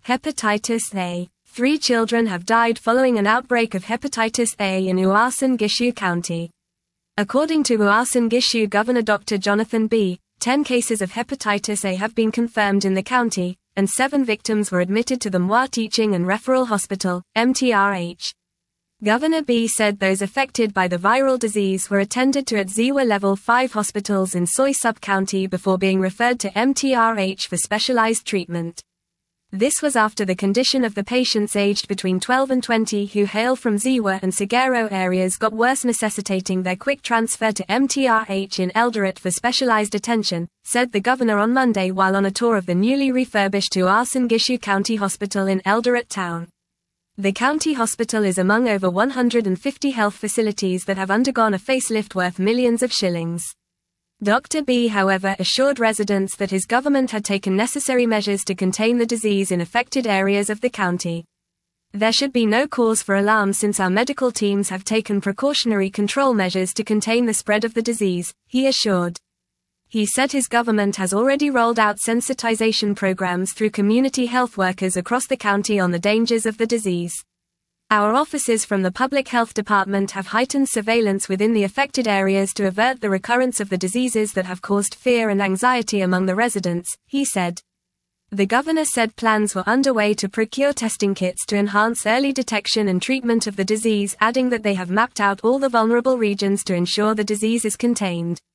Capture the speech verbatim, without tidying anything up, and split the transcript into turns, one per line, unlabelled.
Hepatitis A. Three children have died following an outbreak of hepatitis A in Uasin Gishu County. According to Uasin Gishu Governor Doctor Jonathan B., ten cases of hepatitis A have been confirmed in the county, and seven victims were admitted to the Mwa Teaching and Referral Hospital, M T R H. Governor B said those affected by the viral disease were attended to at Ziwa Level five hospitals in Soy Sub-County before being referred to M T R H for specialized treatment. This was after the condition of the patients aged between twelve and twenty who hail from Ziwa and Sigero areas got worse, necessitating their quick transfer to M T R H in Eldoret for specialized attention, said the governor on Monday while on a tour of the newly refurbished Uasin Gishu County Hospital in Eldoret Town. The county hospital is among over one hundred fifty health facilities that have undergone a facelift worth millions of shillings. Doctor B, however, assured residents that his government had taken necessary measures to contain the disease in affected areas of the county. There should be no cause for alarm since our medical teams have taken precautionary control measures to contain the spread of the disease, he assured. He said his government has already rolled out sensitization programs through community health workers across the county on the dangers of the disease. Our officers from the Public Health Department have heightened surveillance within the affected areas to avert the recurrence of the diseases that have caused fear and anxiety among the residents, he said. The governor said plans were underway to procure testing kits to enhance early detection and treatment of the disease, adding that they have mapped out all the vulnerable regions to ensure the disease is contained.